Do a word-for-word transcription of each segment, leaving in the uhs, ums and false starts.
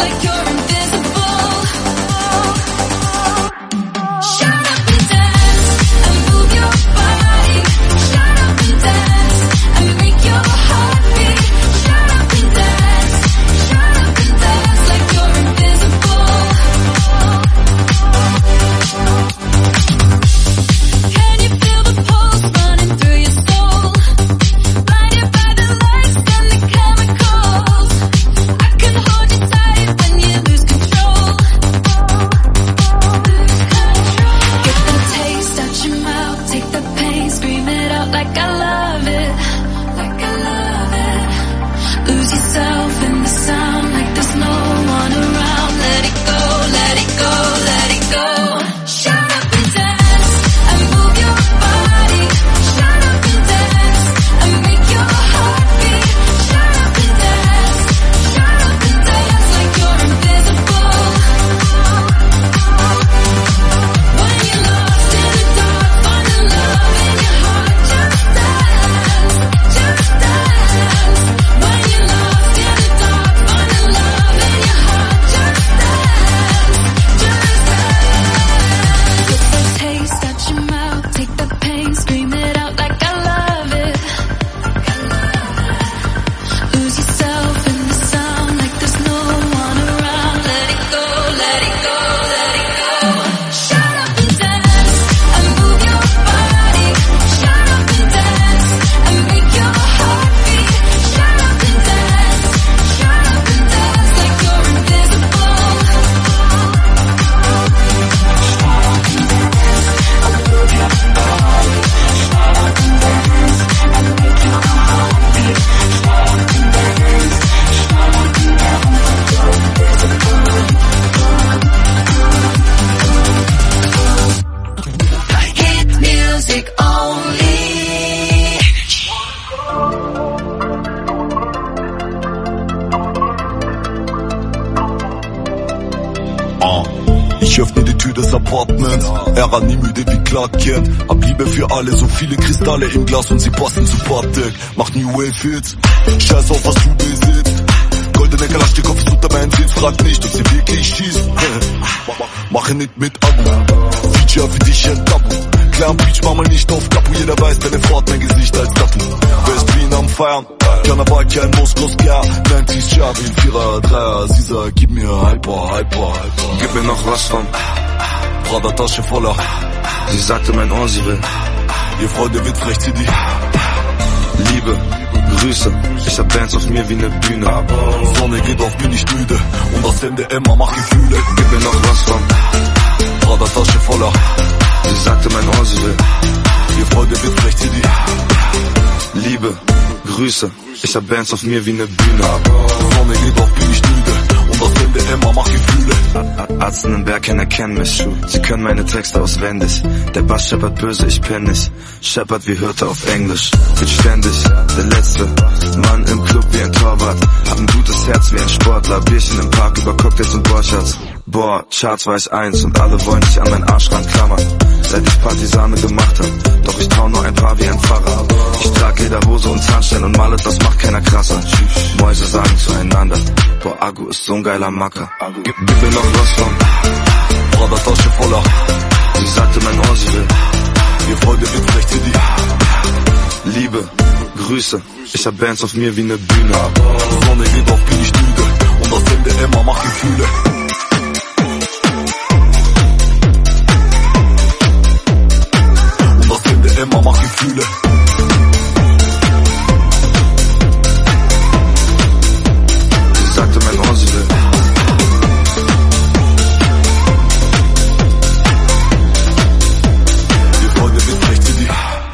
Ich öffne die Tür des Apartments, er nie müde wie Clark Kent. Hab Liebe für alle, so viele Kristalle im Glas und sie passen zu Patek. Mach New Wave Hits, scheiß auf was du besitzt. Goldene Kalaschnikow ist unter meinen Sitz, frag nicht, ob sie wirklich schießt. Mache nicht mit Abu, Feature für dich ein Tabu. Klar am Beach, mach mal nicht auf Kapu, jeder weiß, deine Fahrt, mein Gesicht als Tattoo. West Wien am Feiern, Karneval, kein Moskowska, neunzig Jahre, Vierer, Dreier, sie sagt, gib mir Hyper, Hyper, Hyper. Gib mir noch was von Prada Tasche voller. Sie sagte mein Ohr, sie will. Ihr Freunde wird frech, zieh die Liebe, Grüße, ich hab Bands auf mir wie ne Bühne. Sonne geht auf, bin ich müde und das M D M macht Gefühle. Gib mir noch was von Prada Tasche voller. Sie sagte mein Ohr, sie will. Ihr Freunde wird frech, zieh die Liebe, Grüße, ich hab Bands auf mir wie ne Bühne. Sonne geht auf, bin ich müde und das M D M macht Gefühle. Arzten im Berg erkennen mich, sie können meine Texte auswendig. Der Bass scheppert böse, ich penn nicht. Scheppert wie Hirte auf Englisch. Bin ständig der Letzte, Mann im Club wie ein Torwart. Hab ein gutes Herz wie ein Sportler. Bierchen im Park über Cocktails und Borchards. Boah, Charts war ich eins und alle wollen sich an meinen Arschrand klammern. Seit ich Partisane gemacht hab, doch ich trau nur ein paar wie ein Pfarrer. Ich trag Lederhose und Zahnstein und male, das macht keiner krasser. Mäuse sagen zueinander, boah, Agu ist so ein geiler Macker. Gib, gib mir noch was von Prada Tasche voller. Sie sagte mein Ohr, sie will. Ihr Freunde wird frech, zieh die Liebe, Grüße, ich hab Bands auf mir wie ne Bühne. Sonne geht auf, bin ich müde und das M D M macht Gefühle. Und das M D M macht Gefühle. Sie sagte mein Ohr, sie will. Ihr Freunde wird frech, zieh die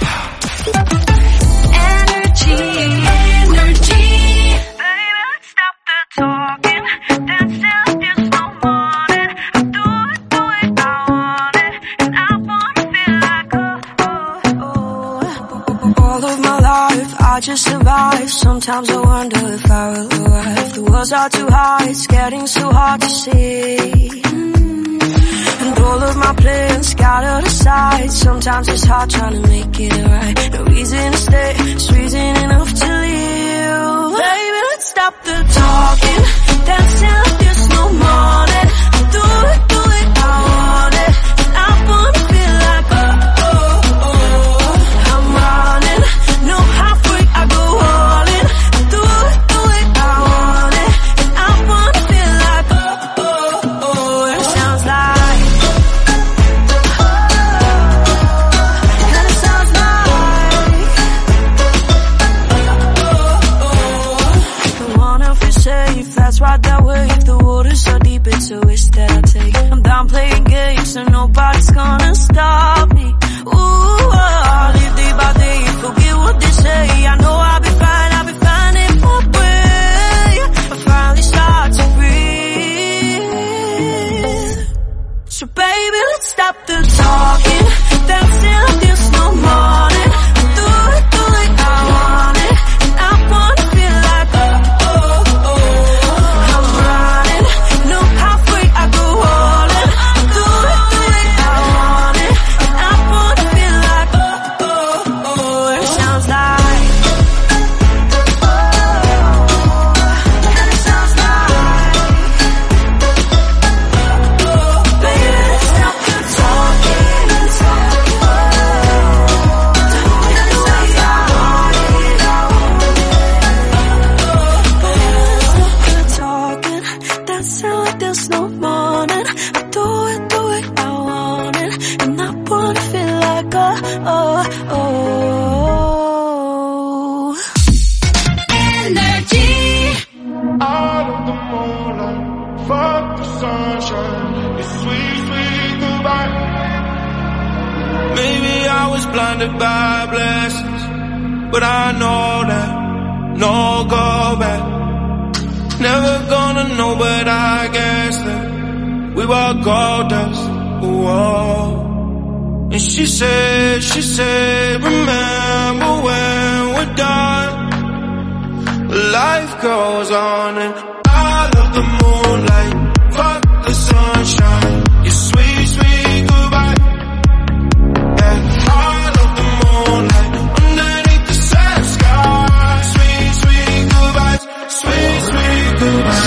I just survive. Sometimes I wonder if I will arrive. The walls are too high, it's getting so hard to see. And all of my plans scattered aside. Sometimes it's hard trying to make it right. No reason to stay, just reason enough to leave. Baby, let's stop the talking, dancing like there's no life, the water's so deep, it's a risk that I take. I'm down playing games, so nobody's gonna stop me. Ooh, I live day by day, forget what they say. I know I'll be fine, I'll be fine in my way. I finally start to breathe. So baby, let's stop the talking, dancing like there's no morning. Do it, do it, I want it, and I wanna feel like oh, oh, oh. I'm running, no halfway, I go all in. Do it, do it, I want it, and I wanna feel like oh, oh, oh. It sounds like oh, and it sounds like oh, baby, let's stop the talking, let's talk. There's no morning. I do it, do it, I want it, and I wanna feel like oh, oh, oh. Energy. Out of the moonlight, fuck the sunshine. It's sweet, sweet goodbye. Maybe I was blinded by blessings, but I know that no go back. Never gonna know, but I guess that we were gold dust. Whoa. And she said, she said, remember when we're done. Life goes on and I love the moonlight, fuck the sunshine. Your sweet, sweet goodbye. And I love the moonlight underneath the sad sky. Sweet, sweet goodbyes, sweet, sweet goodbyes.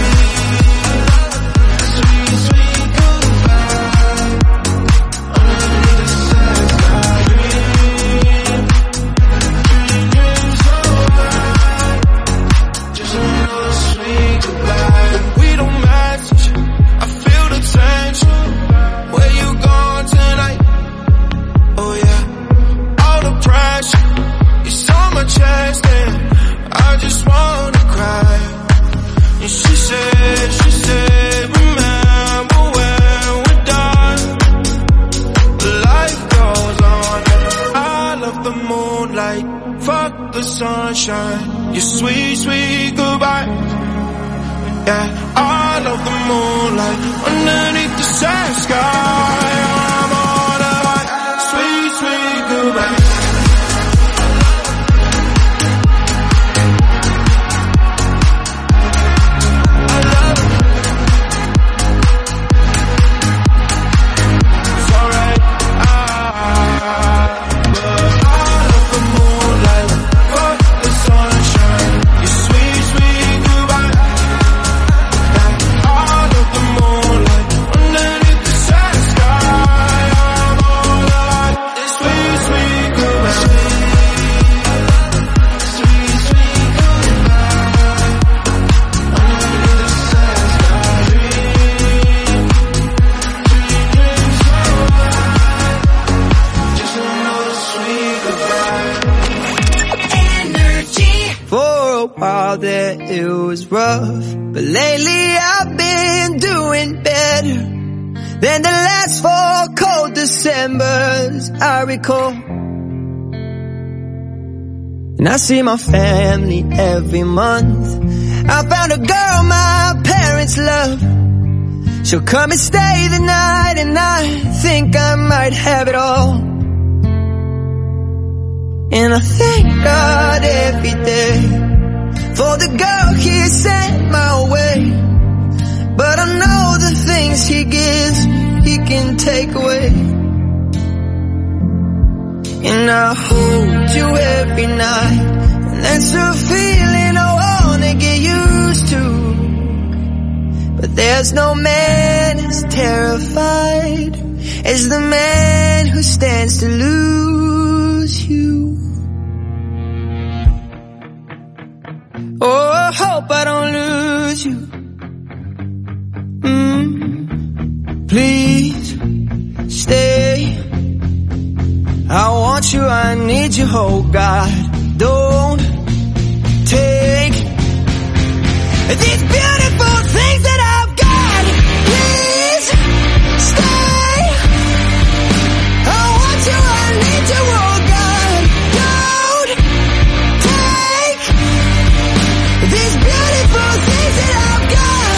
Sweet, sweet goodbye. Underneath the sad sky. Dream, dreams alright. Just another sweet goodbye. We don't match. I feel the tension. Where you going tonight? Oh yeah. All the pressure is on my chest and I just wanna cry. And she said, she said, remember when we're done. Life goes on. I love the moonlight, fuck the sunshine. Your sweet, sweet goodbye. Yeah, I love the moonlight underneath the sad sky. I'm on a high, sweet, sweet goodbye. That it was rough, but lately I've been doing better than the last four cold Decembers I recall. And I see my family every month. I found a girl my parents love. She'll come and stay the night, and I think I might have it all. And I thank God every day for the girl he sent my way. But I know the things he gives me, he can take away. And I hold you every night, and that's a feeling I wanna get used to. But there's no man as terrified as the man who stands to lose you. Oh, I hope I don't lose you. Mm, please stay. I want you, I need you, oh God. Don't take these beautiful things that I've got. Please stay. I want you, I need you, oh God. Don't take these beautiful things that I've got.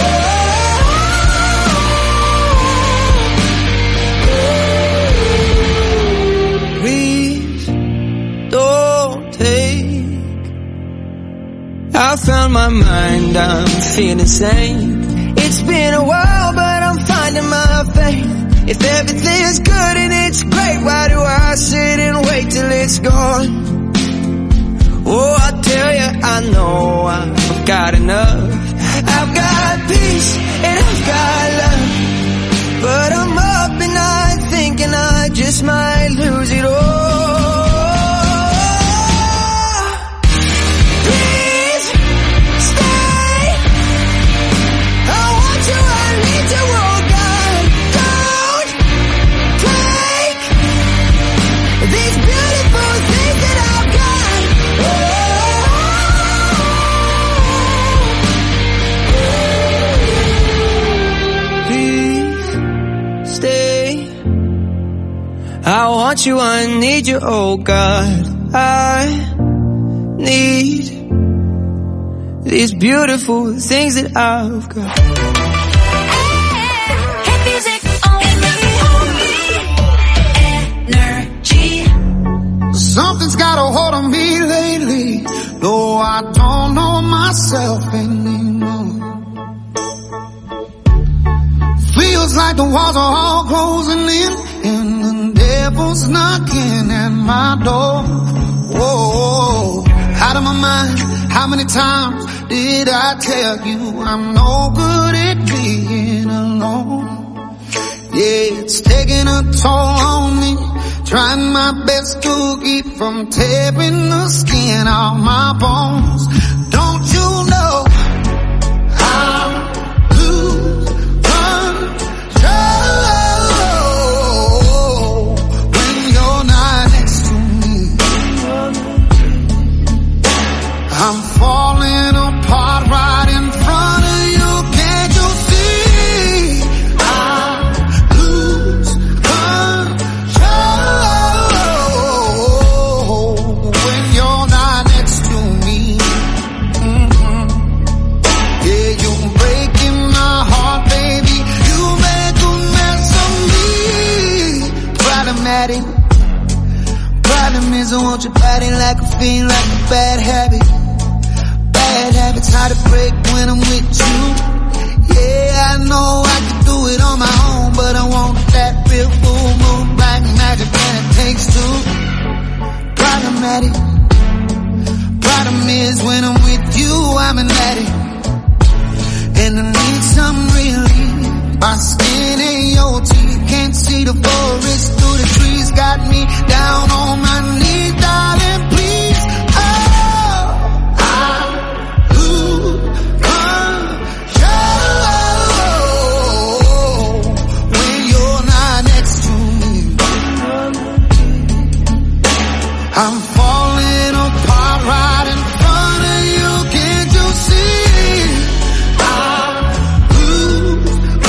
Oh, please don't take. I found my mind, I'm feeling sane. It's been a while, but I'm finding my faith. If everything's good and it's great, why do I sit and wait till it's gone? Oh, I tell you, I know I've got enough. I've got peace and I've got love, but I'm up and night thinking I just might lose it all. Please stay. I want you, I need you, oh God. Don't take these beautiful things that I've got. Please stay. I want you, I need you, oh God. I need these beautiful things that I've got. Hit music only. Energy. Something's got a hold on me lately, though I don't know myself anymore. Feels like the walls are all closing in, and the devil's knocking at my door. Whoa, out of my mind, how many times did I tell you I'm no good at being alone? Yeah, it's taking a toll on me, trying my best to keep from tearing the skin off my bones. Don't you know I'll lose control when you're not next to me? I'm falling apart right in front of you. Can't you see? I lose control when you're not next to me. Mm-hmm. Yeah, you're breaking my heart, baby. You make a mess of me. Problematic. Problem is I want your body like a fiend, like a bad habit. Bad habits hard to break when I'm with you. Yeah, I know I can do it on my own, but I want that real full moon, black magic, and it takes two. Problematic. Problem is when I'm with you, I'm an addict, and I need some relief. My skin and your teeth, can't see the forest through the trees, got me down on my knees, darling, please. Oh, I lose control when you're not next to me. I'm falling apart right in front of you. Can't you see? I lose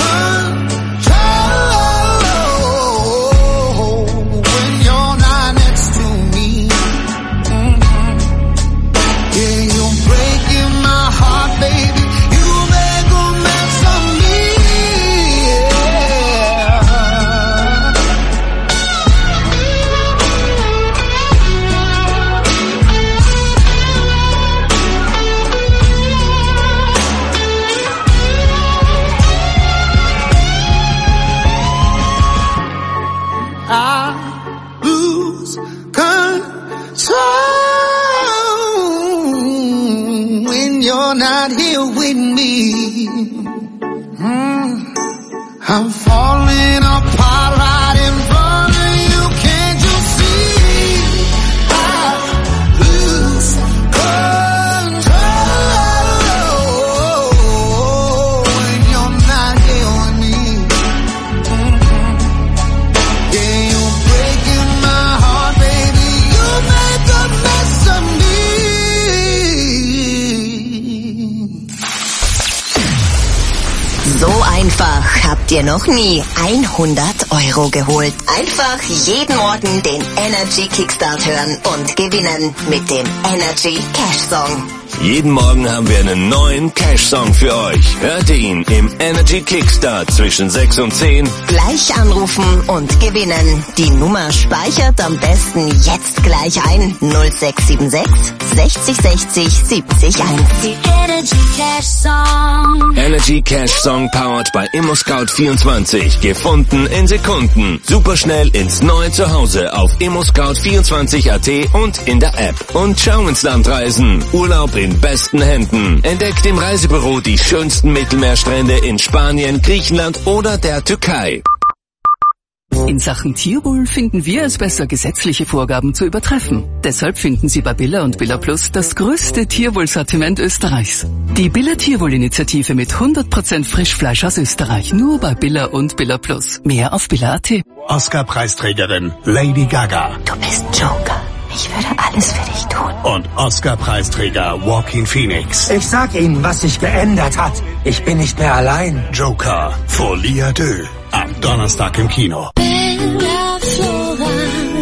control when you're not next to me. Mm-hmm. Yeah, you're breaking my heart, baby. You make a mess of me. I lose control when you're not here with me. Mm. I'm falling apart right in front of you. Can't you see? I lose control when you're not here with me. Mm-hmm. Yeah, you're breaking my heart, baby. You make a mess of me. So einfach habt ihr noch nie hundert Euro geholt. Einfach jeden Morgen den Energy Kickstart hören und gewinnen mit dem Energy Cash Song. Jeden Morgen haben wir einen neuen Cash-Song für euch. Hört ihr ihn im Energy Kickstart zwischen sechs und zehn. Gleich anrufen und gewinnen. Die Nummer speichert am besten jetzt gleich ein. null sechs sieben sechs sechzig sechzig siebzig eins. The Energy Cash Song. Energy Cash Song powered by ImmoScout vierundzwanzig. Gefunden in Sekunden. Superschnell ins neue Zuhause auf immoscout vierundzwanzig punkt at und in der App. Und schau ins Land reisen. Urlaub in besten Händen. Entdeckt im Reisebüro die schönsten Mittelmeerstrände in Spanien, Griechenland oder der Türkei. In Sachen Tierwohl finden wir es besser, gesetzliche Vorgaben zu übertreffen. Deshalb finden Sie bei Billa und Billa Plus das größte Tierwohlsortiment Österreichs. Die Billa Tierwohl-Initiative mit hundert Prozent Frischfleisch aus Österreich. Nur bei Billa und Billa Plus. Mehr auf Billa punkt at. Oscar-Preisträgerin Lady Gaga. Du bist Joker. Ich würde alles für dich tun. Und Oscar-Preisträger Joaquin Phoenix. Ich sag Ihnen, was sich geändert hat. Ich bin nicht mehr allein. Joker, Folie à deux. Am Donnerstag im Kino. Bella Flora.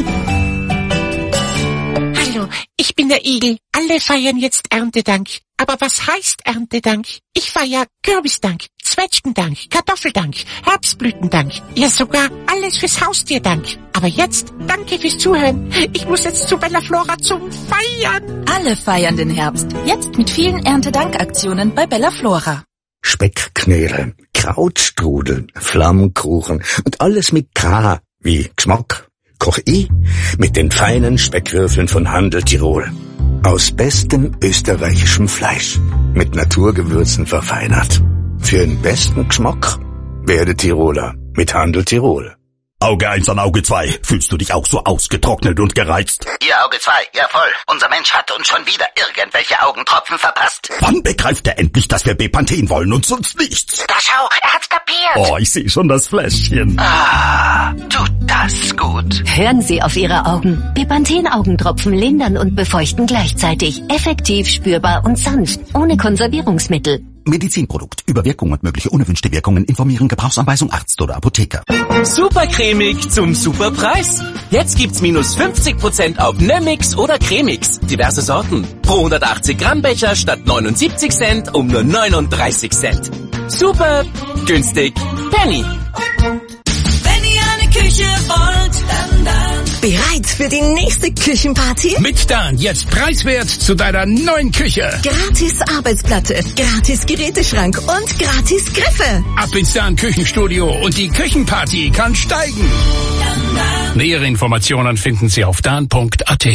Hallo, ich bin der Igel. Alle feiern jetzt Erntedank. Aber was heißt Erntedank? Ich feier Kürbisdank, Zwetschgendank, Kartoffeldank, Herbstblütendank. Ja, sogar alles fürs Haustierdank. Aber jetzt, danke fürs Zuhören. Ich muss jetzt zu Bella Flora zum Feiern. Alle feiern den Herbst. Jetzt mit vielen Erntedankaktionen bei Bella Flora. Speckknödel, Krautstrudel, Flammkuchen und alles mit K wie Geschmack. Koch ich mit den feinen Speckwürfeln von Handel Tirol. Aus bestem österreichischem Fleisch, mit Naturgewürzen verfeinert. Für den besten Geschmack werde Tiroler mit Handel Tirol. Auge eins an Auge zwei. Fühlst du dich auch so ausgetrocknet und gereizt? Ihr Auge zwei, ja voll. Unser Mensch hat uns schon wieder irgendwelche Augentropfen verpasst. Wann begreift er endlich, dass wir Bepanthen wollen und sonst nichts? Da schau, er hat's kapiert. Oh, ich sehe schon das Fläschchen. Ah, tut das gut. Hören Sie auf Ihre Augen. Bepanthen-Augentropfen lindern und befeuchten gleichzeitig. Effektiv, spürbar und sanft. Ohne Konservierungsmittel. Medizinprodukt. Über Wirkung und mögliche unerwünschte Wirkungen informieren. Gebrauchsanweisung Arzt oder Apotheker. Super cremig zum super Preis. Jetzt gibt's minus fünfzig Prozent auf Nömix oder Cremix. Diverse Sorten. Pro hundertachtzig Gramm Becher statt neunundsiebzig Cent um nur neununddreißig Cent. Super günstig. Penny. Wenn ihr eine Küche wollt, dann, dann. Bereit für die nächste Küchenparty? Mit Dan jetzt preiswert zu deiner neuen Küche. Gratis Arbeitsplatte, gratis Geräteschrank und gratis Griffe. Ab ins Dan Küchenstudio und die Küchenparty kann steigen. Dan, Dan. Nähere Informationen finden Sie auf dan punkt at.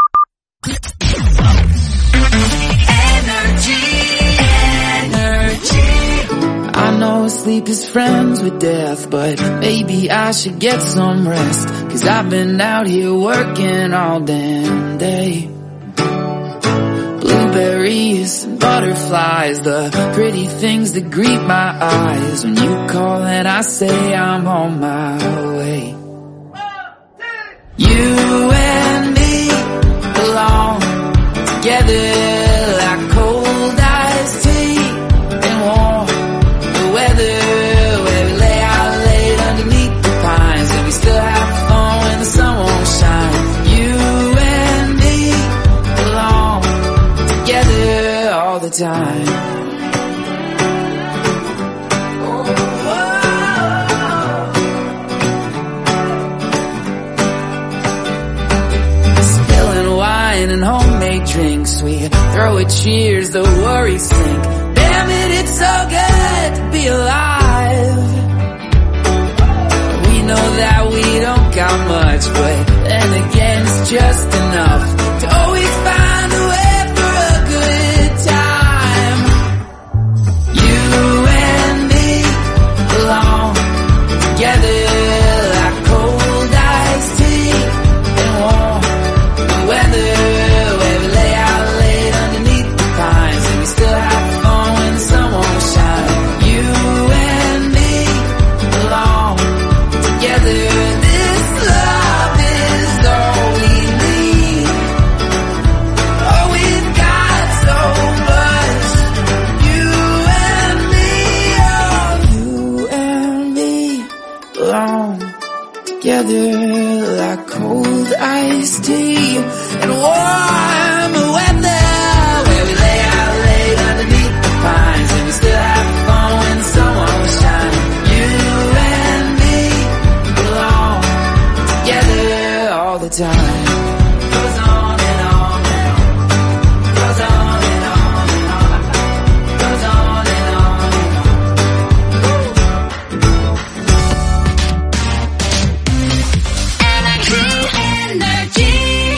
I know sleep is friends with death, but maybe I should get some rest. Cause I've been out here working all damn day. Blueberries and butterflies, the pretty things that greet my eyes. When you call and I say I'm on my way. You and me belong together like cold iced tea and warm weather, where we lay out late underneath the pines, and we still have fun when the sun won't shine. You and me belong together all the time. Spilling wine and homemade drinks, we throw a cheers, the worries sink. Damn it, it's so good to be alive. We know that we don't got much, but then again it's just enough to always find a way for a good time. together like cold iced tea and warm weather, where we lay out late underneath the pines and we still have fun when the sun won't shine. You and me belong together all the time. Goes on and on and on. Goes on and on and on. Goes on and on and on. Energy, energy.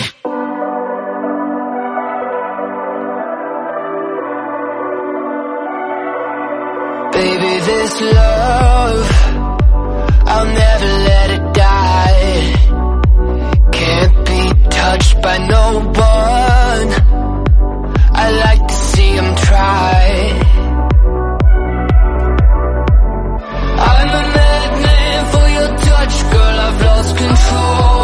Baby, this love, I'll never let it die. Can't be touched by no one. I like to see him try. I'm a madman for your touch, girl, I've lost control.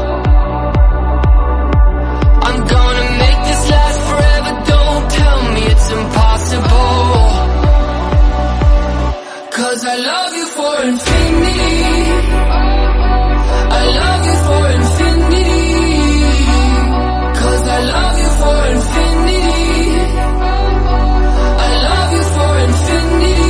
I'm gonna make this last forever, don't tell me it's impossible. Cause I love you for infinity. I love you for infinity. Cause I love you for infinity. I love you for infinity.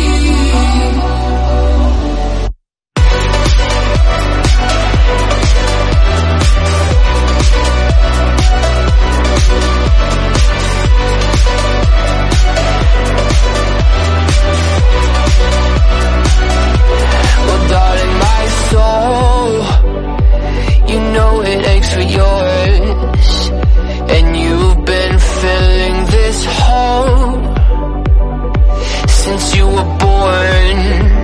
Well, darling, my soul, you know it aches for yours, and you've been filling this hole since you were born.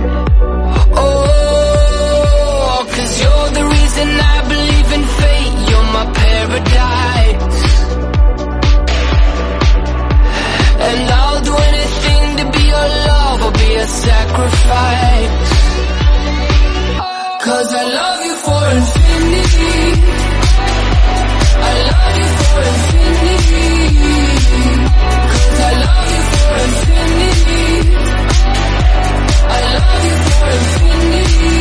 Oh, cause you're the reason I believe in fate, you're my paradise, and I'll do anything to be your love or be a sacrifice. Cause I love you for infinity. I love you for infinity. Cause I love you for infinity. I love you for infinity.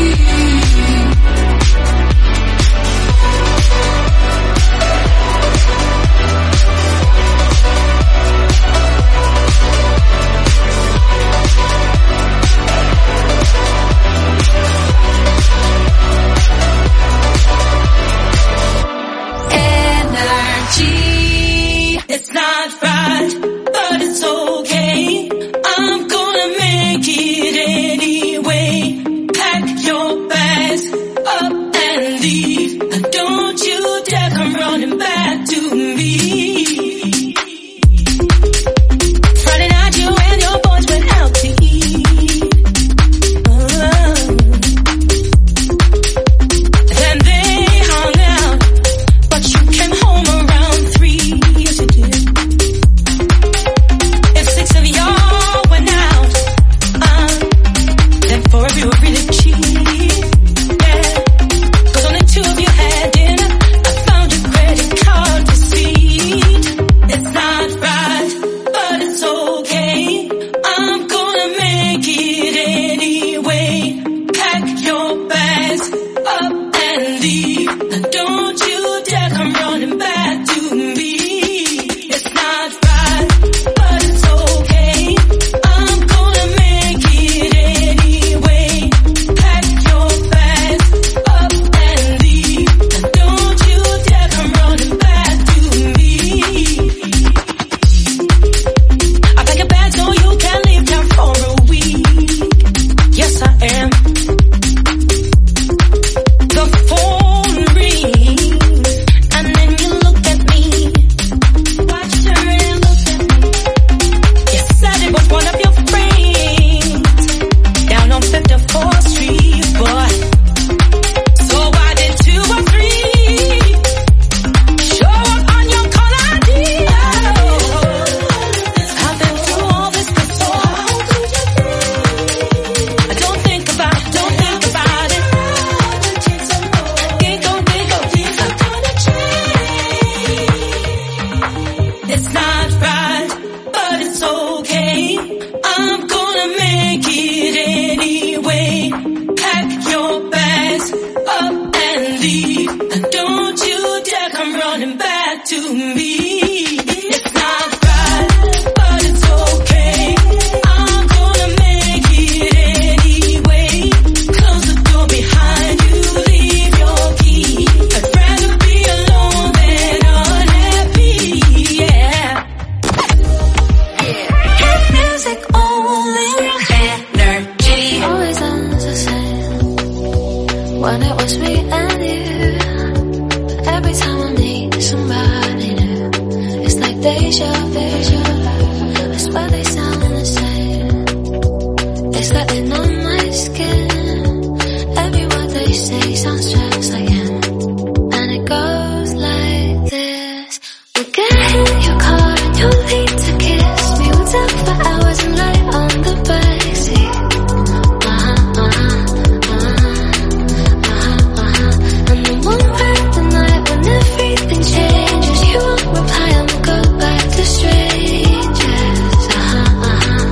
when it was me and you. But every time I meet somebody new, it's like deja vu. I swear they sound the same. It's like they know my skin. Every word they say sounds just like him. And it goes like this. We'll get in your car and you'll need to kiss me. We'll talk for hours and lay on the backseat. Uh-huh, uh-huh, uh-huh, uh-huh, uh-huh. And then one night, the night when everything changes, you won't reply and we'll go back to strangers. Uh-huh, uh-huh,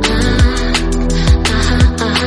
uh-huh, uh-huh,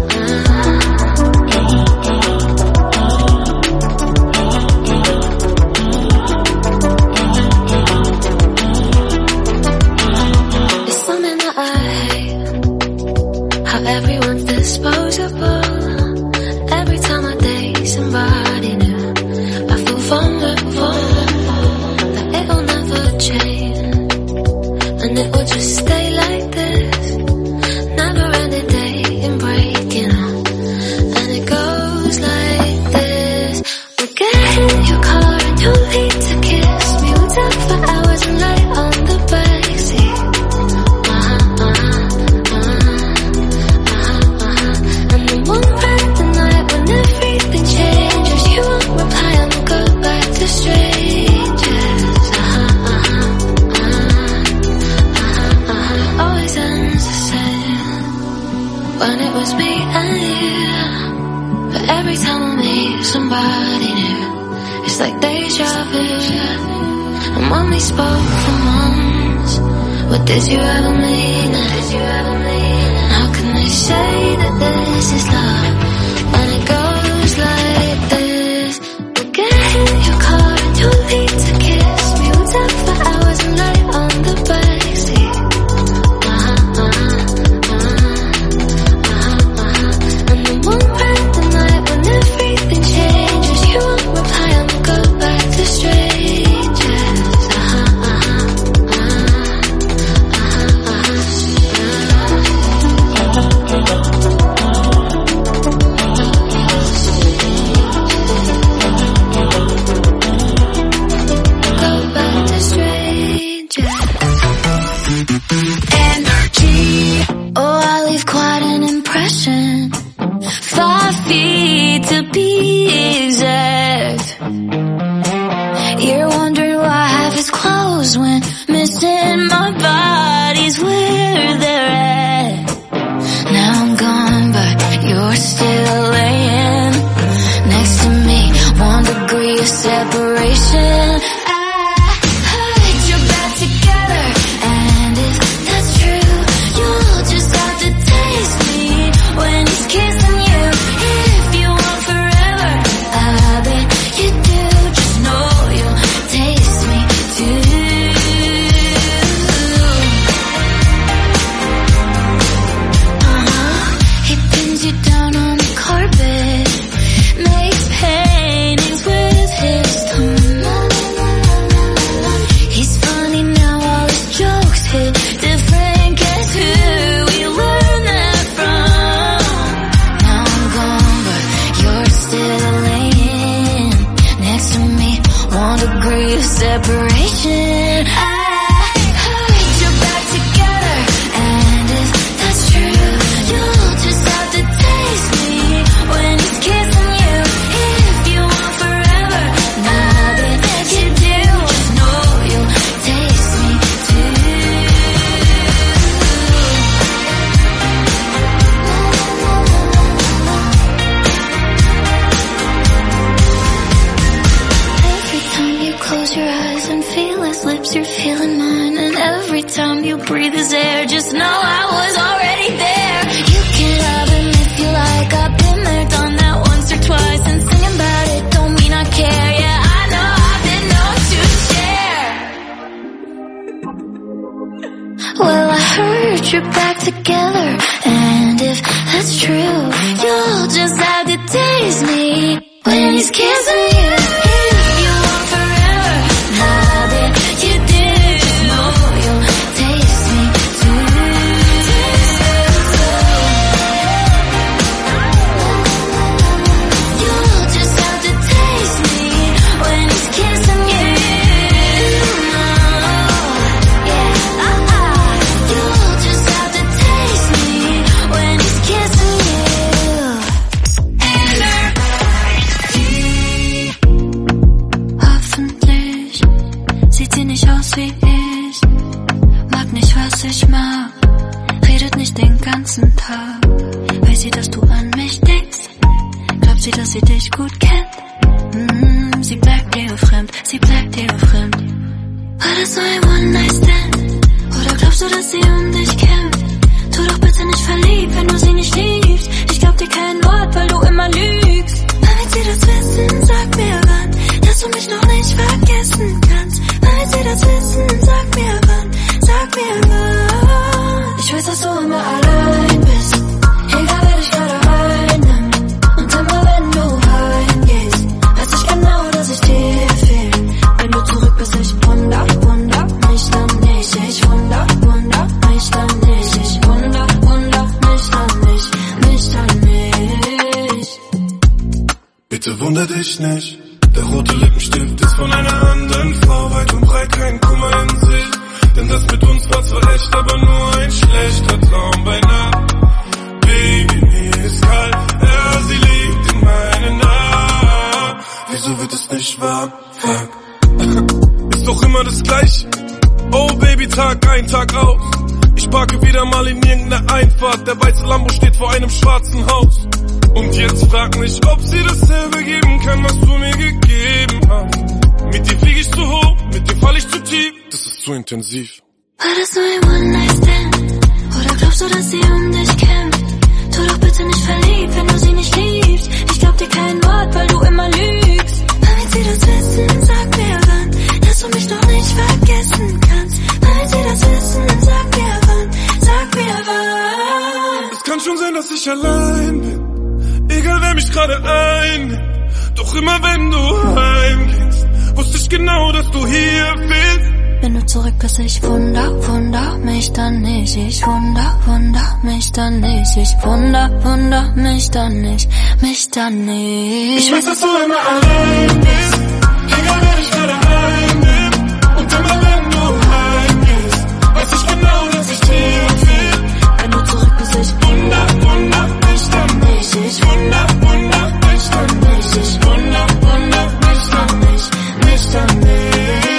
It's something that I hate, how everyone's disposable. Every time I date somebody new, I feel vulnerable, that it'll never change, and it will just stay like this. Never ending dating, breaking up, and it goes like this. We'll get in your car and you'll need to kiss me. We'll talk for hours and lay on the backseat. Uh-huh, uh-huh, uh-huh, uh-huh, uh-huh. And then one night, the night when everything changes, you won't reply and we'll go back to strangers. Uh-huh, uh-huh, uh-huh, uh-huh, uh-huh. Always ends the same when it was me and you. But every time I meet somebody new, it's like deja vu. And when we spoke for months, what did you ever mean? Did you ever mean? How can they say that this is love when it goes like this? We'll get in your car and you'll need to kiss me. We'll talk for hours and lay on the backseat. Uh-huh, uh-huh, uh-huh, uh-huh, uh-huh. And then one night, the night when everything changes, you won't reply and we'll go back to strangers. Uh-huh, uh-huh, uh-huh, uh-huh, go back to strangers. Energy. Oh, I leave quite an impression. Five feet to be exact. You're wondering why half is closed when missing my body's where they're at. Now I'm gone, but you're still laying next to me. One degree of separation. I heard you're back together, and if that's true, you'll just have to taste me when he's kissing you. If you want forever, I bet you do. Just know you'll taste me too. Uh-huh. He pins you down on the carpet, makes paintings with his tongue. Weiß sie, dass du an mich denkst? Glaubt sie, dass sie dich gut kennt? Mm, sie bleibt dir fremd, sie bleibt dir fremd. War das nur ein One-Night-Stand? Oder glaubst du, dass sie um dich kämpft? Tu doch bitte nicht verliebt, wenn du sie nicht liebst. Ich glaub dir kein Wort, weil du immer lügst. Wann wird sie das wissen? Sag mir wann, dass du mich noch nicht vergessen kannst. Wann wird sie das wissen? Sag mir wann, sag mir wann. Ich weiß, dass du immer allein bist, egal wer dich gerade einnimmt. Und immer wenn du heimgehst, weiß ich genau, dass ich dir fehl. Wenn du zurück bist, ich wunder, wunder mich dann nicht. Ich wunder, wunder mich dann nicht. Ich wunder, wunder mich dann nicht, mich dann nicht. Bitte wunder dich nicht, der rote Lippenstift ist von einer anderen Frau. Weit und breit kein Kummer in sich, denn das mit uns war zwar echt, aber nur ein schlechter Traum bei Nacht. Baby, mir ist kalt, ja, sie liegt in meinen Armen. Wieso wird es nicht wahr? Fuck. Ist doch immer das Gleiche. Oh Baby, Tag ein, Tag aus. Ich parke wieder mal in irgendeiner Einfahrt. Der weiße Lambo steht vor einem schwarzen Haus. Und jetzt frag mich, ob sie dasselbe geben kann, was du mir gegeben hast. Mit dir flieg ich zu hoch, mit dir fall ich zu tief. Das ist zu intensiv. War das nur ein One-Night-Stand? Oder glaubst du, dass sie um dich kämpft? Tu doch bitte nicht verliebt, wenn du sie nicht liebst. Ich glaub dir kein Wort, weil du immer lügst. Wann wird sie das wissen? Sag mir wann, dass du mich noch nicht vergessen kannst. Wann wird sie das wissen? Sag mir wann, sag mir wann. Es kann schon sein, dass ich allein bin, egal wer mich gerade einnimmt. Doch immer wenn du heimgehst, wusste ich genau, dass du hier bist. Wenn du zurück bist, ich wunder, wunder mich dann nicht. Ich wunder, wunder mich dann nicht. Ich wunder, wunder mich dann nicht, mich dann nicht. Ich weiß, dass du immer allein bist, egal wer dich gerade einnimmt. Und immer wenn du heimgehst, weiß ich genau, dass ich dir will. Wenn du zurück bist, ich wunder, wunder mich dann nicht. Ich wunder, wunder mich dann nicht. Ich wunder, wunder mich dann nicht, mich dann nicht.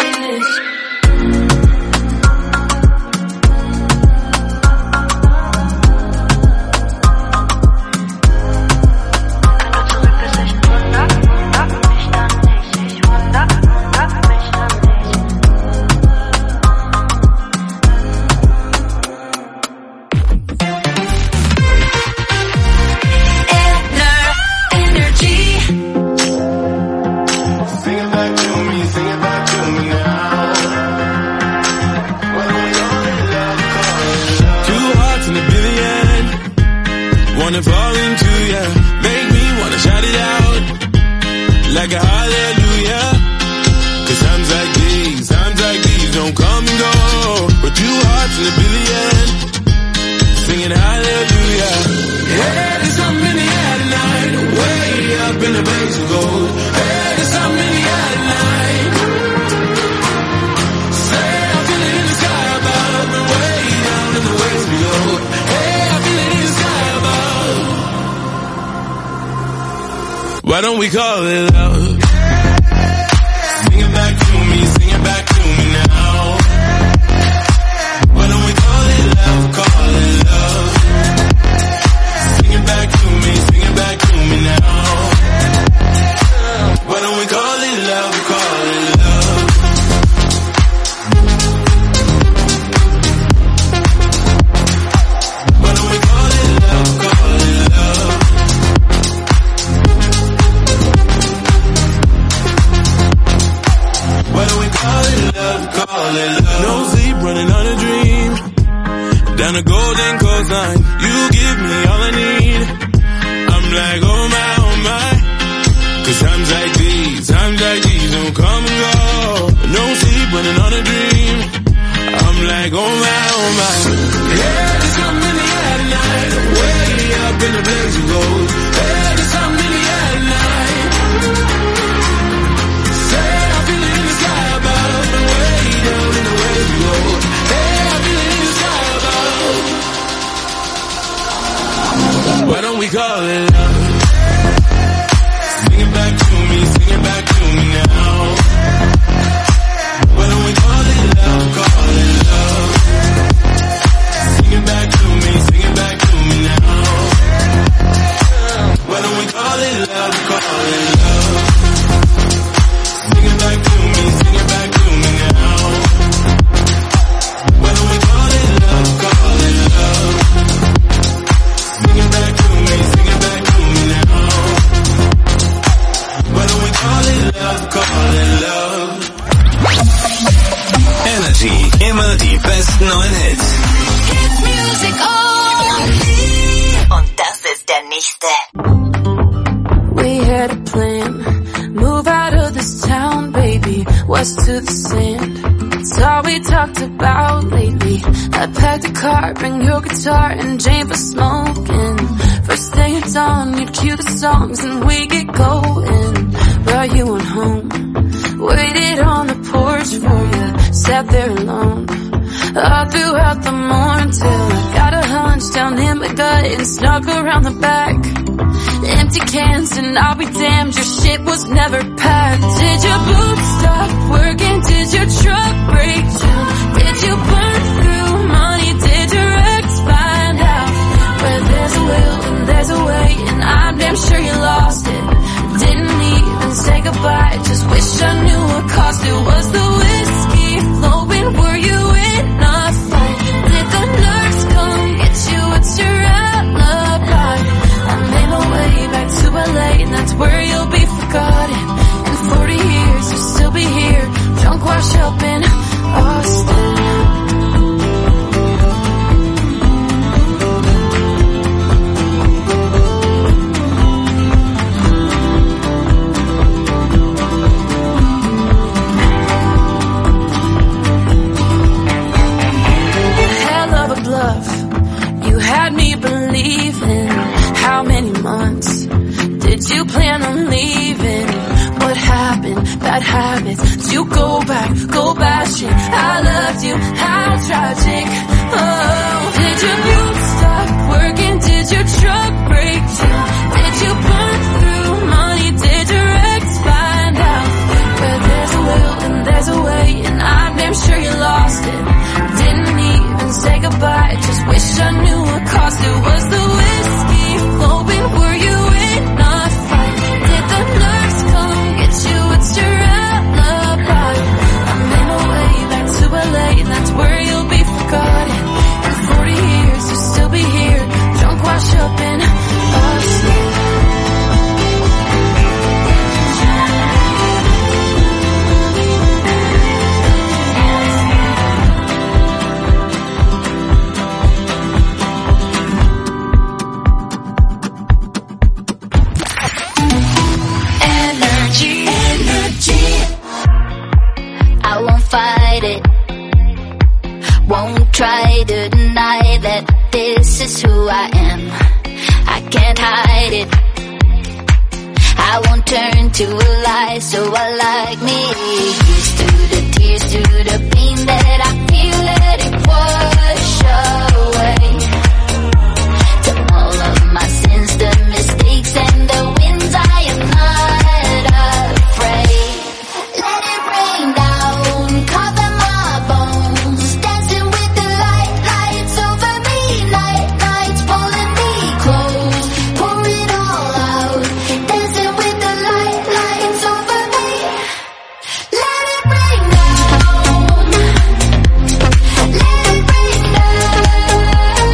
Wanna fall into ya, make me wanna shout it out like a hallelujah. Cause times like these, times like these don't come and go. But two hearts in a billion, singing hallelujah. Hey, there's something in the air tonight, way up in the blaze of gold. Hey, there's something in the air tonight. Say I feel it in the sky above, and way down in the waves below. Hey, I feel it in the sky above. Why don't we call it love? Sing it back to me, sing it back to me now. Why don't we call it love, call it love? Sing it back to me, sing it back to me now. Why don't we call it love, call it love? Why don't we call it love, call it love? Why don't we call it love, call it love? No sleep, running on a dream. Down a golden coastline, you give me all I need. I'm like, oh my, oh my. Cause times like these, times like these don't come and go. No sleep, running on a dream. I'm like, oh my, oh my. Yeah, there's something in the air tonight, way up in the blaze of gold. Yeah, there's something in the air tonight. Say I feel it in the sky above, and way down in the waves below. Hey, I feel it in the sky above. Why don't we call it love? Sing it back to me, sing it back to me now. Why don't we call it love, call it love? Sing it back to me, sing it back to me now. Gäste. We had a plan, move out of this town, baby, west to the sand. It's all we talked about lately. I packed a car, bring your guitar and Jane for smoking. First thing it's on, you'd cue the songs and we get going. Brought you on home, waited on the porch for you, sat there alone all throughout the morning till I got a hunch down in my gut and snuck around the back. Empty cans and I'll be damned, your shit was never packed. Did your boots stop working? Did your truck break down? Did you burn through money? Did your ex find out? Where there's a will and there's a way, and I'm damn sure you lost it. Didn't even say goodbye, just wish I knew what cost it. Was the whiskey flowing? Were you in a fight? Did the nurse come get you? What's your alibi? I made my way back to L A, and that's where you'll be forgotten. In forty years you'll still be here, drunk washed up in Austin. You had me believing. How many months did you plan on leaving? What happened? Bad habits. Did you go back, go bashing? I loved you, how tragic. Oh, did your boots stop working? Did your truck break down? Did you burn through money? Did your ex find out? Where there's a will and there's a way, and I'm damn sure you lost it. Didn't even say goodbye, just wish I knew what cost it. Was the whiskey flowing? Were you in a fight? Did the nurse come get you? It's your alibi. I made my way back to L A, and that's where you'll be forgotten. In forty years you'll still be here, drunk washed up in Austin. Fight it. Won't try to deny that this is who I am. I can't hide it. I won't turn to a lie, so I like me. Here's to the tears, to the pain that I feel, let it wash away. To all of my sins, the mistakes and the wins, I am not afraid. Let it rain down, cover my bones, dancing with the light, lights over me, night, nights pulling me close, pour it all out, dancing with the light, lights over me. Let it rain down, let it rain down.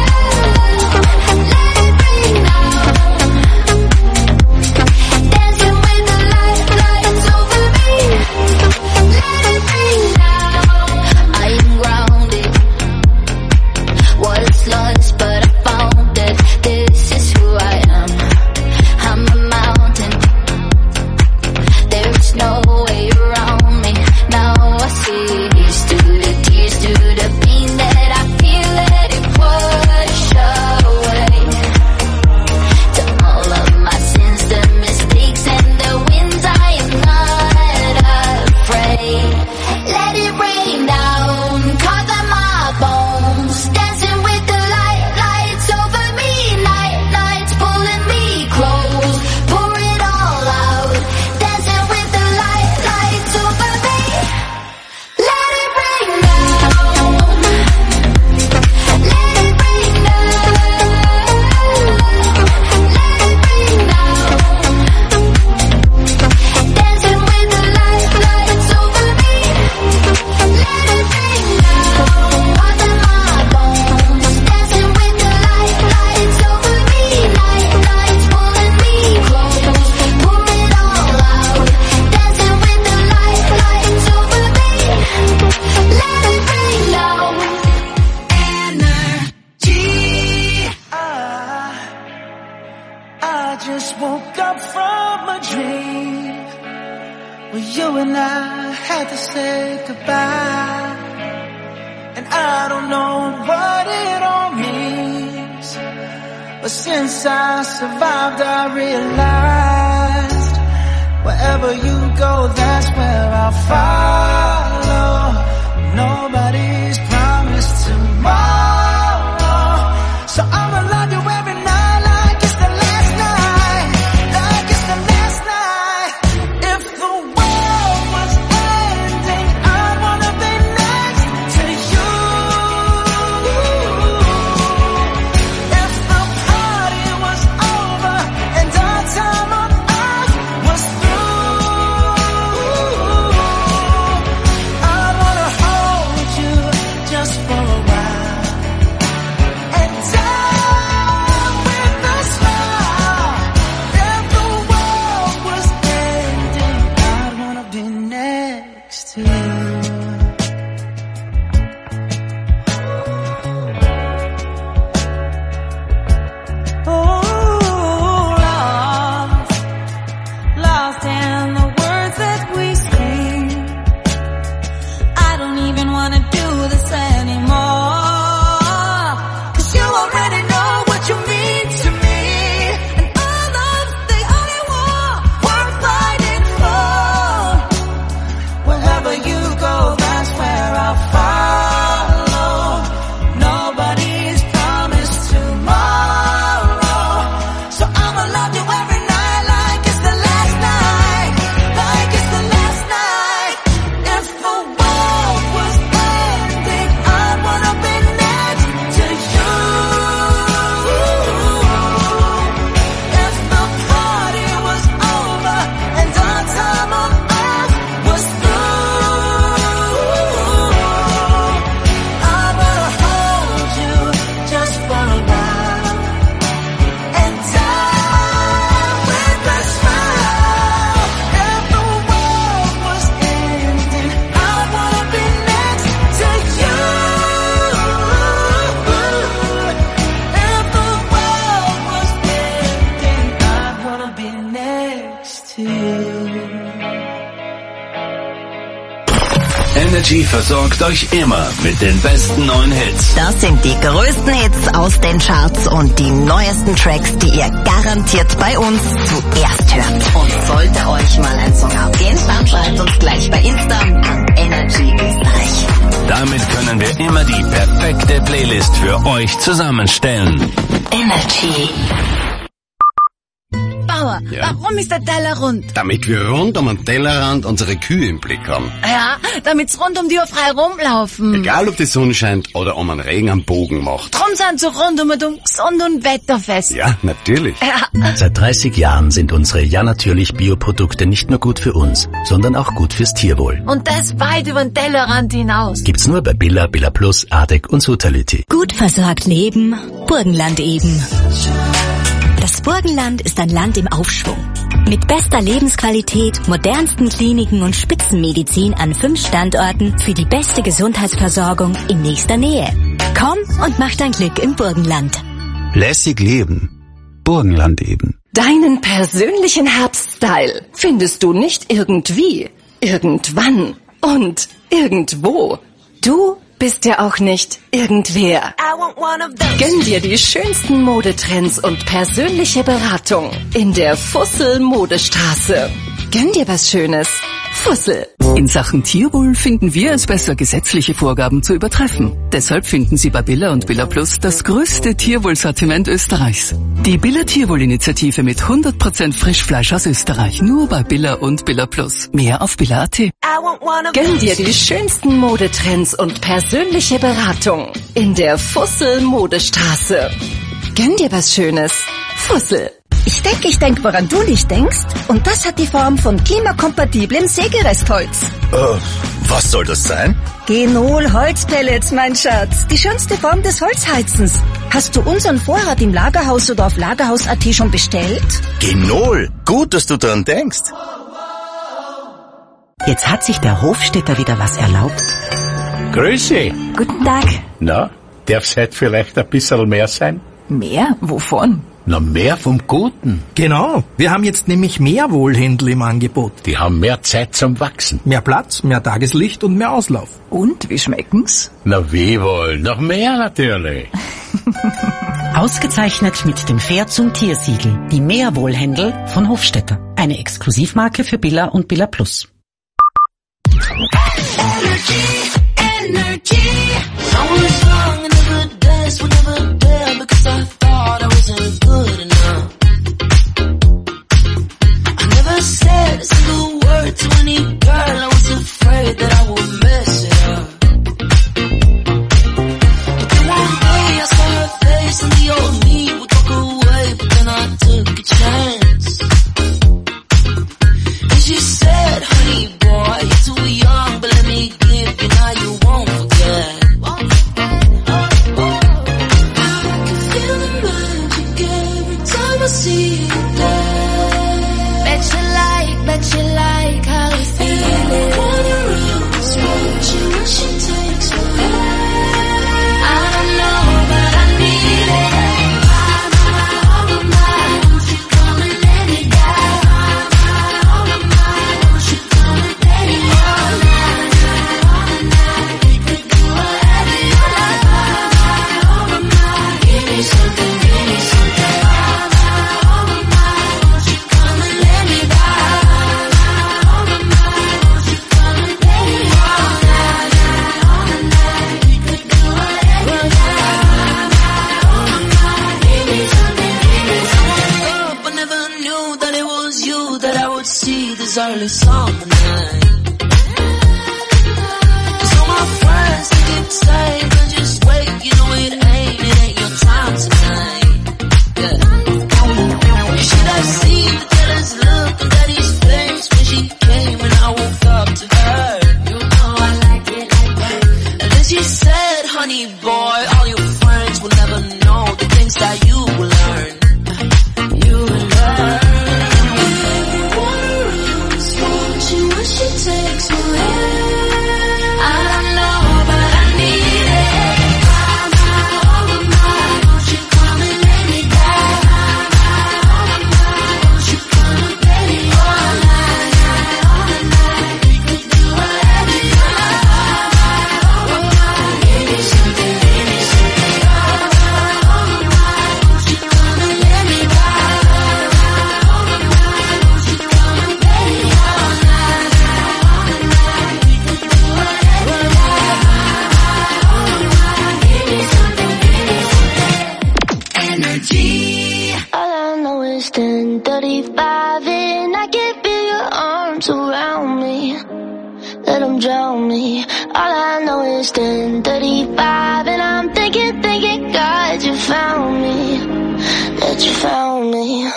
I just woke up from a dream where you and I had to say goodbye. And I don't know what it all means, but since I survived I realized wherever you go, that's where I'll follow. Nobody's promised tomorrow, so I'ma love you every night like it's the last night, like it's the last night. If the world was ending, I'd wanna be next to you. If the party was over and our time on earth was through, I'd wanna hold you just for a while and die with a smile. If the world was ending, I'd wanna be next to you. Oh, lost, lost in the words that we speak. I don't even wanna do this anymore, 'cause you already know what you mean to me, and all love's the only war worth fighting for. Wherever you go, that's where I'll follow. Nobody's promised tomorrow, so I'ma love you every night like it's the last night, like it's the last night. If the world was ending, I'd wanna be next to you. If the party was over and our time on earth was through, I wanna hold you just for a while and die with a smile. If the world was ending, I wanna be next to you. If the world was ending, I wanna be next to you. Energy versorgt euch immer mit den besten neuen Hits. Das sind die größten Hits aus den Charts und die neuesten Tracks, die ihr garantiert bei uns zuerst hört. Und sollte euch mal ein Song abgehen, dann schreibt uns gleich bei Insta an Energy Österreich. Damit können wir immer die perfekte Playlist für euch zusammenstellen. Energy. Bauer, Ja? warum ist der Teller rund? Damit wir rund um den Tellerrand unsere Kühe im Blick haben. Ja, damit's rund um die Uhr frei rumlaufen. Egal ob die Sonne scheint oder um einen Regen am Bogen macht. Drum sind so rund um und um gesund und wetterfest. Ja, natürlich. Ja. Seit dreißig Jahren sind unsere Ja natürlich Bioprodukte nicht nur gut für uns, sondern auch gut fürs Tierwohl. Und das weit über den Tellerrand hinaus. Gibt's nur bei Billa, Billa Plus, Ardec und Sutality. Gut versorgt leben, Burgenland eben. Das Burgenland ist ein Land im Aufschwung. Mit bester Lebensqualität, modernsten Kliniken und Spitzenmedizin an fünf Standorten für die beste Gesundheitsversorgung in nächster Nähe. Komm und mach dein Glück im Burgenland. Lässig leben. Burgenland eben. Deinen persönlichen Herbststyle findest du nicht irgendwie, irgendwann und irgendwo. Du bist ja auch nicht irgendwer. Gönn dir die schönsten Modetrends und persönliche Beratung in der Fussel Modestraße. Gönn dir was Schönes. Fussel. In Sachen Tierwohl finden wir es besser, gesetzliche Vorgaben zu übertreffen. Deshalb finden Sie bei Billa und Billa Plus das größte Tierwohlsortiment Österreichs. Die Billa Tierwohl-Initiative mit hundert Prozent Frischfleisch aus Österreich. Nur bei Billa und Billa Plus. Mehr auf Billa Punkt at. Gönn dir die schönsten Modetrends und persönliche Beratung in der Fussel Modestraße. Gönn dir was Schönes. Fussel. Ich denke, ich denk, woran du nicht denkst. Und das hat die Form von klimakompatiblem Sägerestholz. Äh, was soll das sein? Genol Holzpellets, mein Schatz. Die schönste Form des Holzheizens. Hast du unseren Vorrat im Lagerhaus oder auf Lagerhaus Punkt at schon bestellt? Genol. Gut, dass du daran denkst. Jetzt hat sich der Hofstädter wieder was erlaubt. Grüße. Guten Tag. Na, darf's heute vielleicht ein bisschen mehr sein? Mehr? Wovon? Na, mehr vom Guten. Genau. Wir haben jetzt nämlich mehr Wohlhändel im Angebot. Die haben mehr Zeit zum Wachsen. Mehr Platz, mehr Tageslicht und mehr Auslauf. Und, wie schmecken's? Na, wie wohl? Noch mehr natürlich. Ausgezeichnet mit dem Fair zum Tiersiegel. Die Meerwohlhändel von Hofstetter. Eine Exklusivmarke für Billa und Billa Plus. Energy, energy. I was young and the good days were never there because I thought I wasn't good enough. I never said a single word to any girl. I was afraid that I would mess it up. But then one day I saw her face and the old me would walk away, but then I took a chance. And she said, honey boy, you're too young, but let me give you now you won't forget. I see you there. Bet you like, bet you like how you feel it. Wanna rose, won't you, when she takes me there. I don't know, but I need it. My, my, all of mine, won't you come and let me down? My, my, all of mine, won't you come and let me all night, all night. We could do whatever you like. My, my, all of mine, give me something, give me something. Early summer night. Cause all my friends they keep saying, "Don't just wait, you know it ain't, it ain't your time tonight." Yeah. You should have seen the jealous look on Daddy's face when she came and I woke up to her. You know I like it like that. And then she said, honey boy, all your friends will never know the things that you will learn. You will learn. She takes me there. I don't know, but I need it. My, my, all of mine, won't you come and lay me down? My, my, all of mine, won't you come and play me all night, all night. We could do whatever you like. My, my, all of mine, give me something, give me something. My, my, all of mine, won't you come and lay me down? My, all of mine, won't you come and play me all night? All I know is ten thirty-five and I can feel your arms around me. Let them drown me. All I know is ten thirty-five and I'm thinking, thinking, God, you found me. That you found me.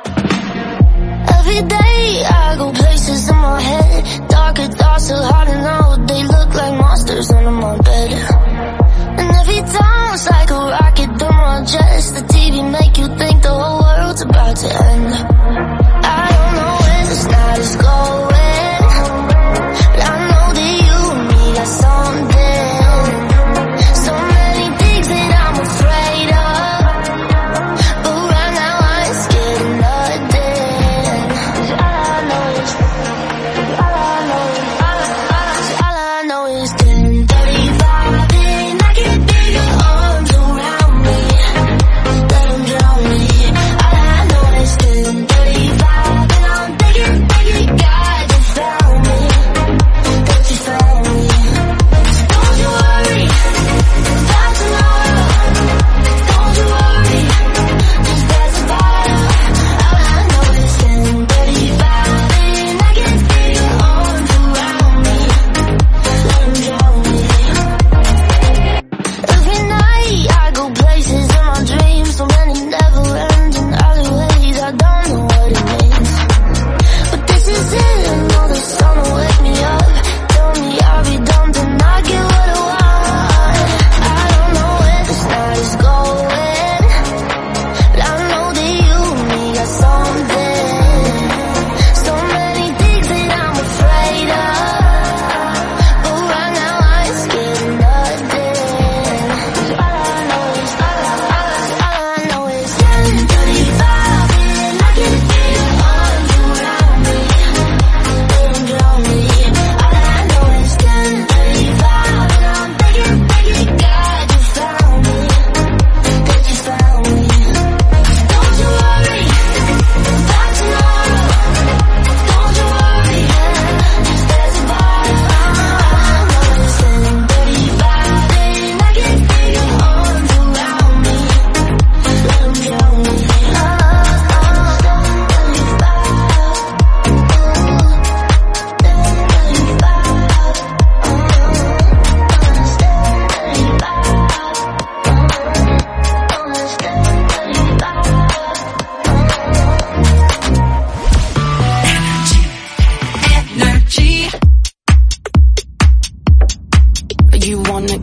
Every day I go places in my head. Darker thoughts so hard to know. They look like monsters under my bed. And every time it's like a rocket through my chest. The T V make you think the whole world's about to end. I don't know when this night is going, but I know that you and me got something. So many things that I'm afraid of, but right now I ain't scared of nothing. 'Cause all I know is, all I know is, all I, all I know is ten thirty-five and I can feel your arms around me. Let them drown me. All I know is ten thirty-five and I'm thinking, thinking, God.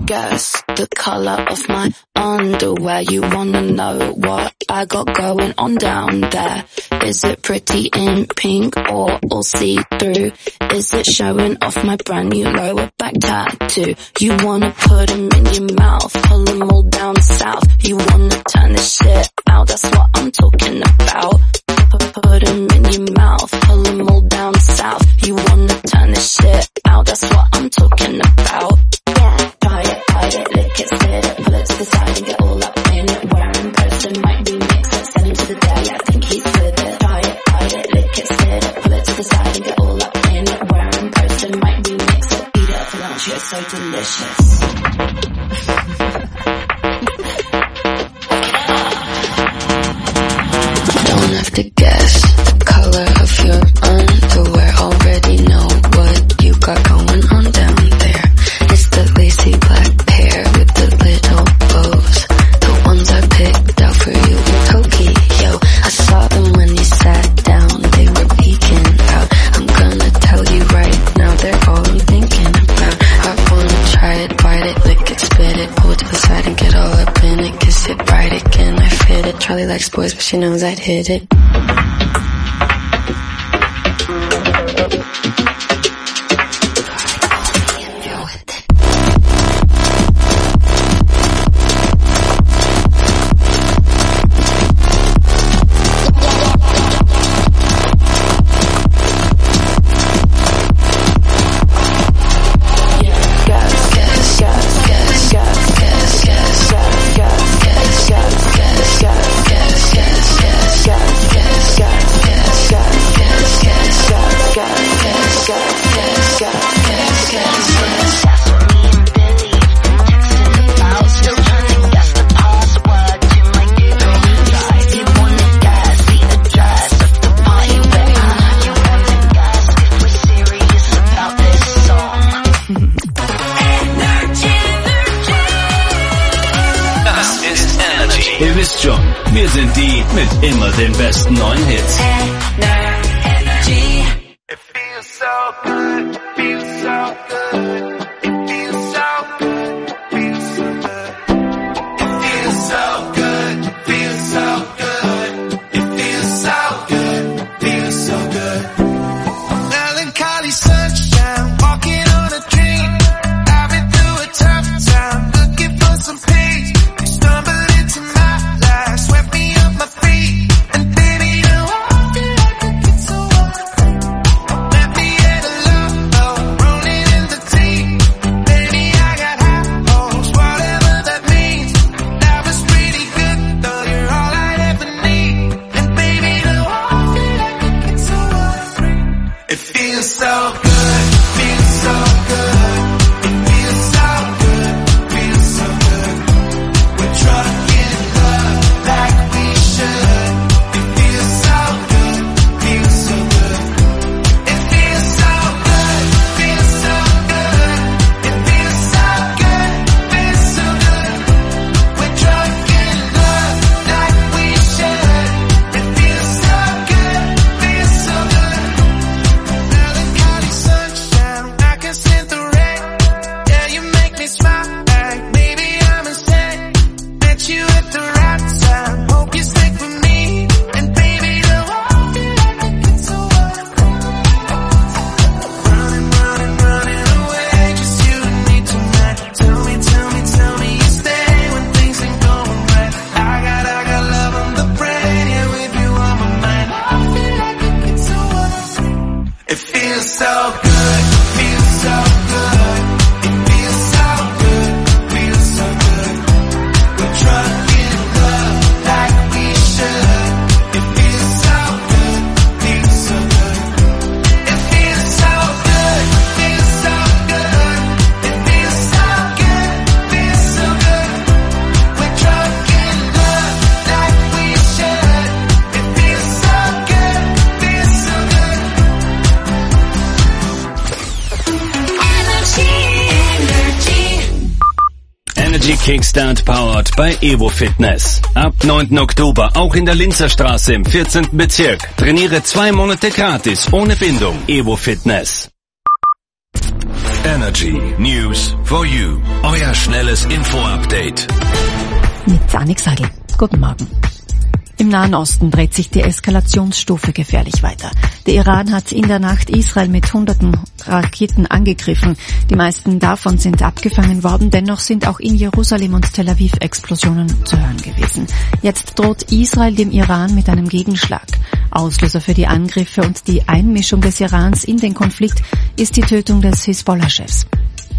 guess the color of my underwear? You wanna know what I got going on down there? Is it pretty in pink or all see-through? Is it showing off my brand new lower back tattoo? You wanna put 'em in your mouth, pull 'em all down south. You wanna turn this shit out, that's what I'm talking about. Put 'em in your mouth, pull 'em all down south. You wanna turn this shit out, that's what I'm talking about. Yeah, try it, bite it, lick it, spit it, pull it to the side and get all up in it. Wearing person might be mixed it, send him to the day, I think he's with it. Try it, bite it, lick it, spit it, pull it to the side and get all up in it. Wearing person might be mixed it, eat it for lunch, it's so delicious. Don't have to guess the color of your underwear. Already know what you got going on down there. It's the lacy black pair with the little bows, the ones I picked out for you in Tokyo. I saw them when you sat down, they were peeking out. I'm gonna tell you right now, they're all I'm thinking about. I wanna try it, bite it, lick it, spit it, pull it to the side and get all up in it. Kiss it, right it, can I fit it? Charlie likes boys, but she knows I'd hit it. Ihr wisst schon, wir sind die mit immer den besten neuen Hits. Energy. It feels so good, it feels so good. It feels so good, it feels so good. It feels so good, it feels so good. It feels so good, it feels so good. Melancholy sunshine, walking on a dream. I've been through a tough time, looking for some peace. You stumble into my life, swept me off my feet. And baby, you know I feel like I get so up. Let me at a low, low, rolling in the deep. Baby, I got high hopes, whatever that means. Life is pretty good, though you're all I'd ever need. And baby, you know I feel like I get so up. It feels so good, feels so good. It feels so good, feels so good. We're drunk in love like we should. It feels so good, feels so good. It feels so good, feels so good. It feels so good, feels so good. We're drunk in love like we should. It feels so good, feels so good. Melancholy sunshine, I can sense the rain. Yeah, you make me smile like maybe I'm insane. Met you at the right time, hope you stick with me. And baby, the whole feel like I get so up. Running, running, running away, just you and me tonight. Tell me, tell me, tell me you stay when things ain't going right. I got, I got love on the brain, yeah, with you on my mind. I feel like I get so up. It feels so good, feels so good. It feels so good, feels so good. We're drunk in love like we should. It feels so good, feels so good. It feels so good, feels so good. It feels so good, feels so good. We're drunk in love like we should. It feels so good, feels so good. Energy, energy. Energy Kickstart powered bei Evo Fitness. Ab neunten Oktober auch in der Linzer Straße im vierzehnten Bezirk. Trainiere zwei Monate gratis ohne Bindung. Evo Fitness. Energy News for You. Euer schnelles Info-Update. Mit Annik Seidel. Guten Morgen. Im Nahen Osten dreht sich die Eskalationsstufe gefährlich weiter. Der Iran hat in der Nacht Israel mit hunderten Raketen angegriffen. Die meisten davon sind abgefangen worden, dennoch sind auch in Jerusalem und Tel Aviv Explosionen zu hören gewesen. Jetzt droht Israel dem Iran mit einem Gegenschlag. Auslöser für die Angriffe und die Einmischung des Irans in den Konflikt ist die Tötung des Hisbollah-Chefs.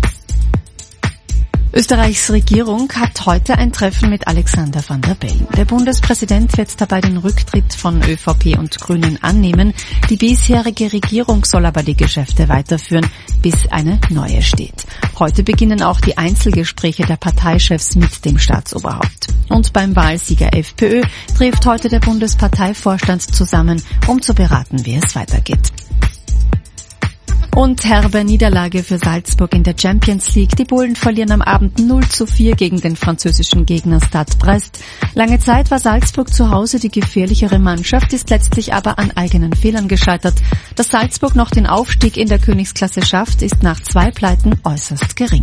Österreichs Regierung hat heute ein Treffen mit Alexander Van der Bellen. Der Bundespräsident wird dabei den Rücktritt von ÖVP und Grünen annehmen. Die bisherige Regierung soll aber die Geschäfte weiterführen, bis eine neue steht. Heute beginnen auch die Einzelgespräche der Parteichefs mit dem Staatsoberhaupt. Und beim Wahlsieger FPÖ trifft heute der Bundesparteivorstand zusammen, um zu beraten, wie es weitergeht. Und herbe Niederlage für Salzburg in der Champions League. Die Bullen verlieren am Abend null zu vier gegen den französischen Gegner Stade Brest. Lange Zeit war Salzburg zu Hause die gefährlichere Mannschaft, ist letztlich aber an eigenen Fehlern gescheitert. Dass Salzburg noch den Aufstieg in der Königsklasse schafft, ist nach zwei Pleiten äußerst gering.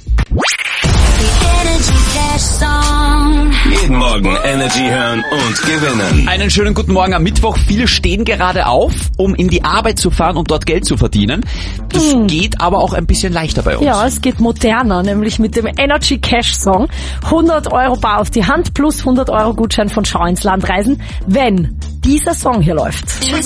Jeden Morgen Energy hören und gewinnen. Einen schönen guten Morgen am Mittwoch. Viele stehen gerade auf, um in die Arbeit zu fahren und dort Geld zu verdienen. Das hm. geht aber auch ein bisschen leichter bei uns. Ja, es geht moderner, nämlich mit dem Energy Cash Song. hundert Euro bar auf die Hand plus hundert Euro Gutschein von Schau ins Land reisen, wenn dieser Song hier läuft.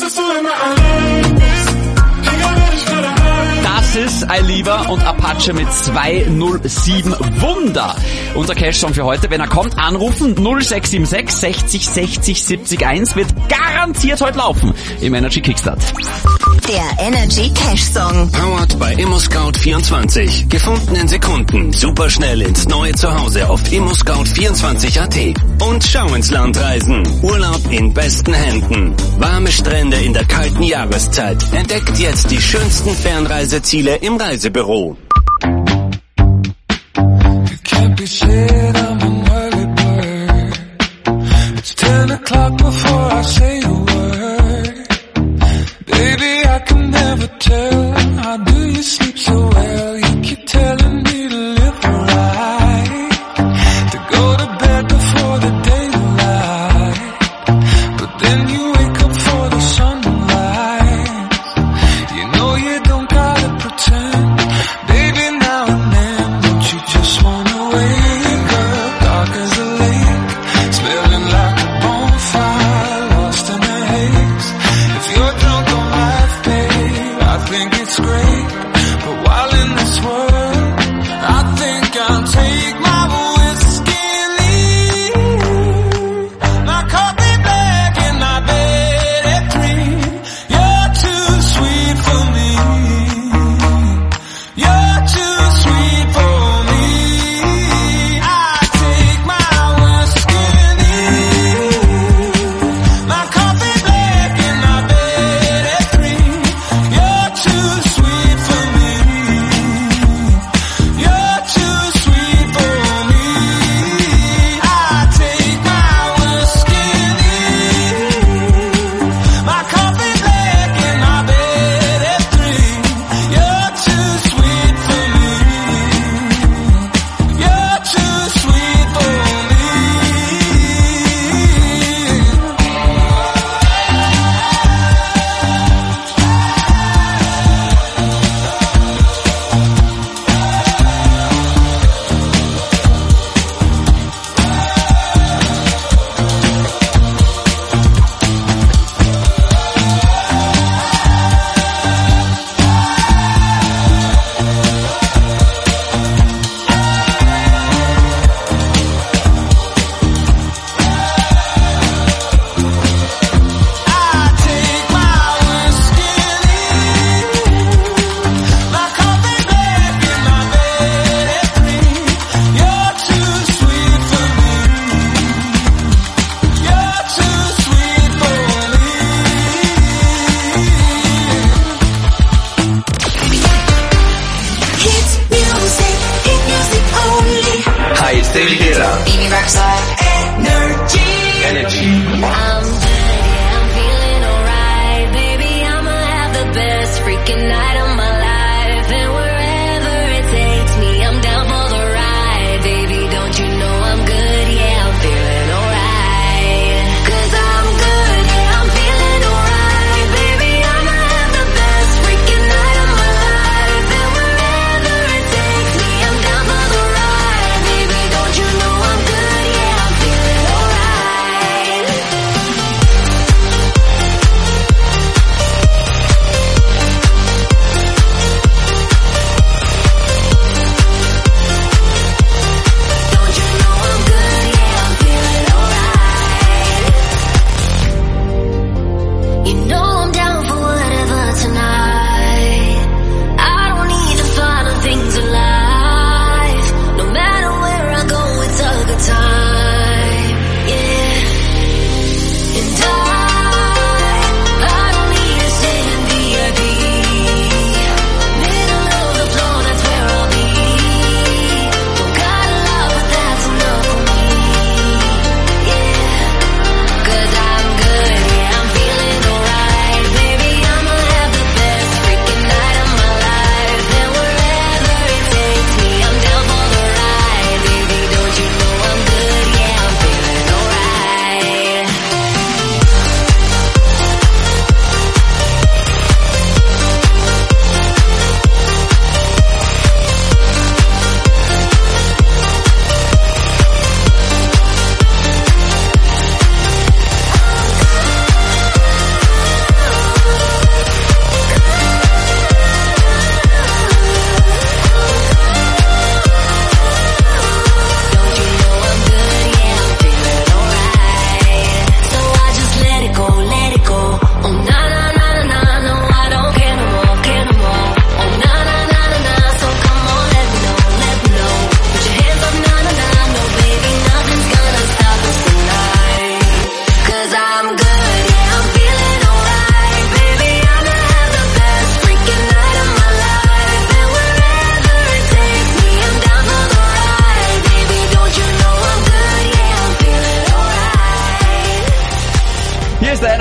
Das ist Aliva und Apache mit zwei null sieben Wunder. Unser Cash-Song für heute. Wenn er kommt, anrufen null sechs sieben sechs sechzig sechzig siebzig eins wird garantiert heute laufen im Energy Kickstart. Der Energy Cash Song. Powered bei ImmoScout vierundzwanzig. Gefunden in Sekunden. Superschnell ins neue Zuhause auf ImmoScout vierundzwanzig Punkt at. Und Schau ins Land reisen. Urlaub in besten Händen. Warme Strände in der kalten Jahreszeit. Entdeckt jetzt die schönsten Fernreiseziele im Reisebüro. Can't be said I'm an early bird. It's ten o'clock before I say a word. Baby, I can never tell. How do you sleep so well? You keep telling me to live right, to go to bed before the daylight. But then you wake up for the sunlight. You know you don't gotta pretend. Baby, now and then, don't you just wanna wake up?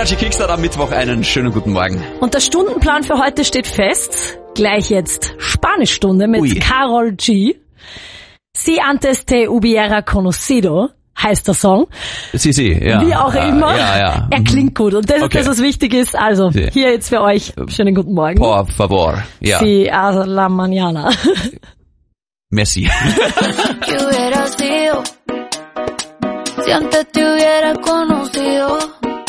Energy Kickstart am Mittwoch. Einen schönen guten Morgen. Und der Stundenplan für heute steht fest. Gleich jetzt Spanischstunde mit Ui. Karol G. Si antes te hubiera conocido heißt der Song. Sie, sie, ja. Wie auch ja, immer. Ja, ja. Er klingt gut. Und das Okay. ist das, was wichtig ist. Also, Sí. hier jetzt für euch. Schönen guten Morgen. Por favor. Ja. Si a la mañana. Merci. ¿Qué hubiera sido si antes te hubiera conocido?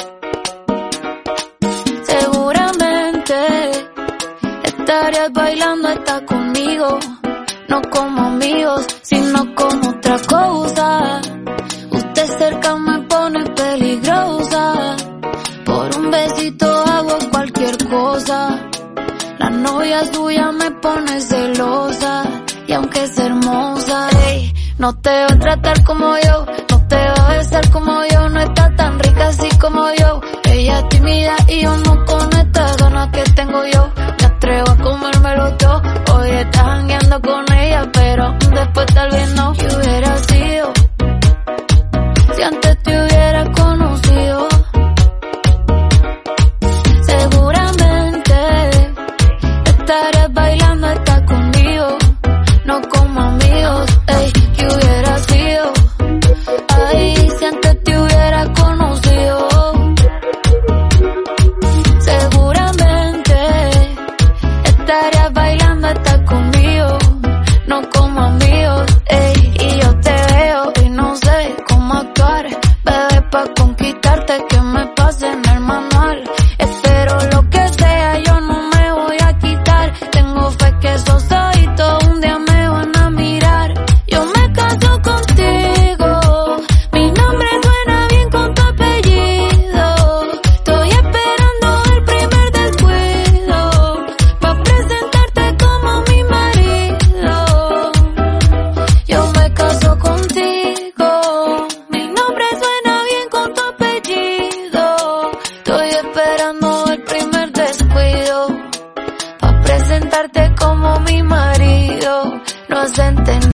Seguramente estarías bailando hasta conmigo, no como amigos, sino como otra cosa. Usted cerca me pone peligrosa, por un besito hago cualquier cosa. La novia suya me pone celosa, y aunque es hermosa, ey, no te va a tratar como yo, no te va a besar como yo, no está tan rica así como yo. Ella es tímida y yo no con estas ganas que tengo yo. Me atrevo a comérmelo todo, hoy estás jangueando con ella, pero después tal vez no. ¿Qué hubiera sido si antes te hubiera conocido? Seguramente estarías bailando hasta conmigo, no como amigos, ey, ¿qué hubiera sido? Ay, si antes te hubiera conocido. Seguramente estarías bailando hasta conmigo, no como amigos, ey, y yo te veo y no sé cómo actuar, bebé, pa' conquistarte que me pase en el manual. Espero lo que sea, yo no me voy a quitar, tengo fe que esos ojitos un día me van a mirar. Yo me caso contigo, mi nombre suena bien con tu apellido. Estoy esperando el primer descuido, pa' presentarte como mi marido. Yo me caso contigo, mi nombre suena bien con tu apellido. Estoy esperando el primer descuido, pa' presentarte como mi marido. No has entendido.